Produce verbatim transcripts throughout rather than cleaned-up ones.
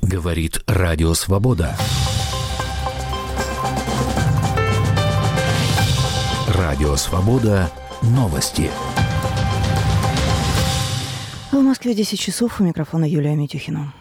Говорит Радио Свобода. Радио Свобода. Новости. В Москве десять часов. У микрофона Юлия Митюхина.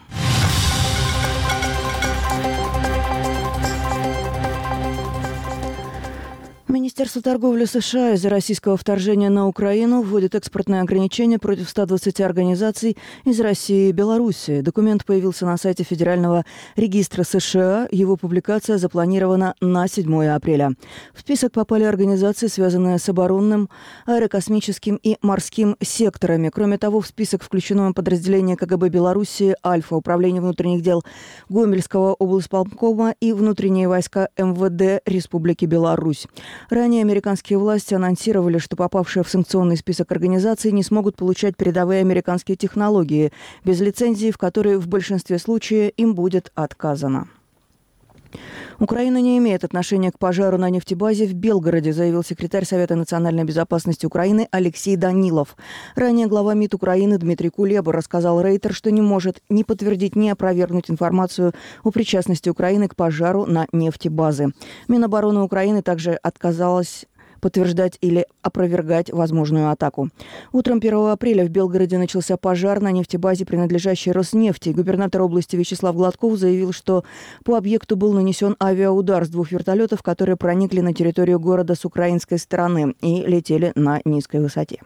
Министерство торговли США из-за российского вторжения на Украину вводит экспортные ограничения против ста двадцати организаций из России и Белоруссии. Документ появился на сайте Федерального регистра США. Его публикация запланирована на седьмое апреля. В список попали организации, связанные с оборонным, аэрокосмическим и морским секторами. Кроме того, в список включено подразделение КГБ Белоруссии «Альфа», Управление внутренних дел Гомельского облисполкома и внутренние войска эм вэ дэ Республики Беларусь. Ранее американские власти анонсировали, что попавшие в санкционный список организаций не смогут получать передовые американские технологии без лицензии, в которой в большинстве случаев им будет отказано. Украина не имеет отношения к пожару на нефтебазе в Белгороде, заявил секретарь Совета национальной безопасности Украины Алексей Данилов. Ранее глава МИД Украины Дмитрий Кулеба рассказал Рейтер, что не может ни подтвердить, ни опровергнуть информацию о причастности Украины к пожару на нефтебазе. Минобороны Украины также отказалась подтверждать или опровергать возможную атаку. Утром первого апреля в Белгороде начался пожар на нефтебазе, принадлежащей Роснефти. Губернатор области Вячеслав Гладков заявил, что по объекту был нанесен авиаудар с двух вертолетов, которые проникли на территорию города с украинской стороны и летели на низкой высоте.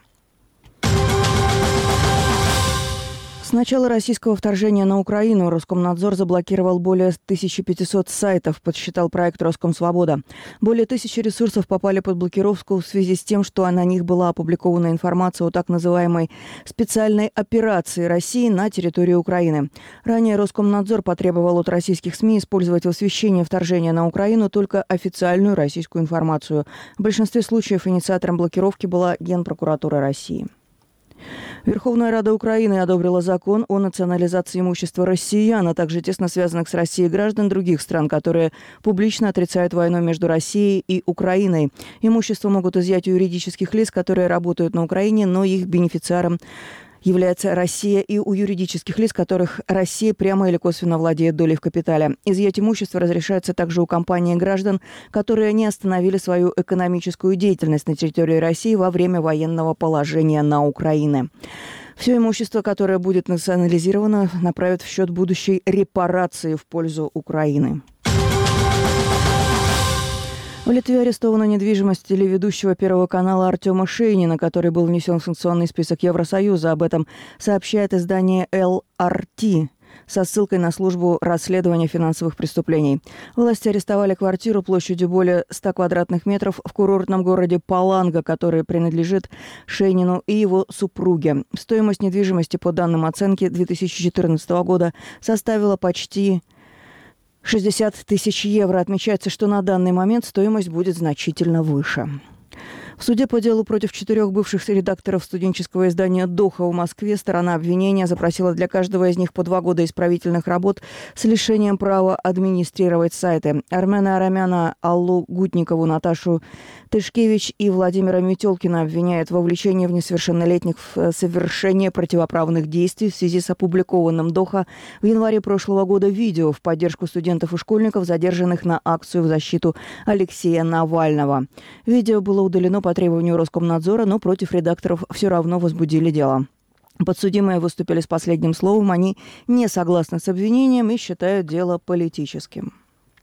С начала российского вторжения на Украину Роскомнадзор заблокировал более тысячи пятисот сайтов, подсчитал проект «Роскомсвобода». Более тысячи ресурсов попали под блокировку в связи с тем, что на них была опубликована информация о так называемой специальной операции России на территории Украины. Ранее Роскомнадзор потребовал от российских СМИ использовать в освещении вторжения на Украину только официальную российскую информацию. В большинстве случаев инициатором блокировки была Генпрокуратура России. Верховная Рада Украины одобрила закон о национализации имущества россиян, а также тесно связанных с Россией граждан других стран, которые публично отрицают войну между Россией и Украиной. Имущество могут изъять у юридических лиц, которые работают на Украине, но их бенефициаром является Россия, и у юридических лиц, которых Россия прямо или косвенно владеет долей в капитале. Изъять имущество разрешается также у компаний и граждан, которые не остановили свою экономическую деятельность на территории России во время военного положения на Украине. Все имущество, которое будет национализировано, направят в счет будущей репарации в пользу Украины. В Литве арестована недвижимость телеведущего Первого канала Артема Шейнина, который был внесен в санкционный список Евросоюза. Об этом сообщает издание эл ар ти со ссылкой на службу расследования финансовых преступлений. Власти арестовали квартиру площадью более ста квадратных метров в курортном городе Паланга, который принадлежит Шейнину и его супруге. Стоимость недвижимости, по данным оценки две тысячи четырнадцатого года, составила почти шестьдесят тысяч евро. Отмечается, что на данный момент стоимость будет значительно выше. В суде по делу против четырех бывших редакторов студенческого издания «Доха» в Москве сторона обвинения запросила для каждого из них по два года исправительных работ с лишением права администрировать сайты. Армена Арамяна, Аллу Гутникову, Наташу Тышкевич и Владимира Метелкина обвиняют в вовлечении в несовершеннолетних в совершение противоправных действий в связи с опубликованным «Доха» в январе прошлого года видео в поддержку студентов и школьников, задержанных на акцию в защиту Алексея Навального. Видео было удалено по требованию Роскомнадзора, но против редакторов все равно возбудили дело. Подсудимые выступили с последним словом. Они не согласны с обвинением и считают дело политическим.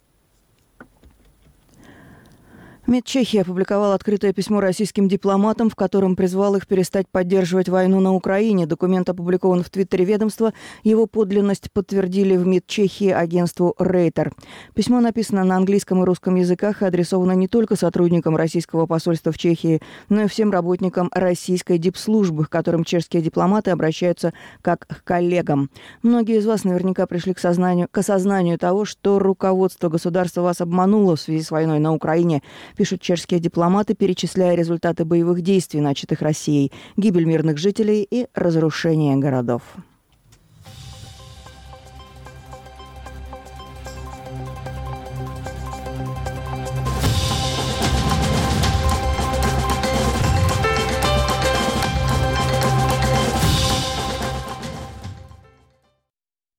МИД Чехии опубликовал открытое письмо российским дипломатам, в котором призвал их перестать поддерживать войну на Украине. Документ опубликован в Твиттере ведомства. Его подлинность подтвердили в МИД Чехии агентству Рейтер. Письмо написано на английском и русском языках и адресовано не только сотрудникам российского посольства в Чехии, но и всем работникам российской дипслужбы, к которым чешские дипломаты обращаются как к коллегам. Многие из вас наверняка пришли к, сознанию, к осознанию того, что руководство государства вас обмануло в связи с войной на Украине, пишут чешские дипломаты, перечисляя результаты боевых действий, начатых Россией, гибель мирных жителей и разрушение городов.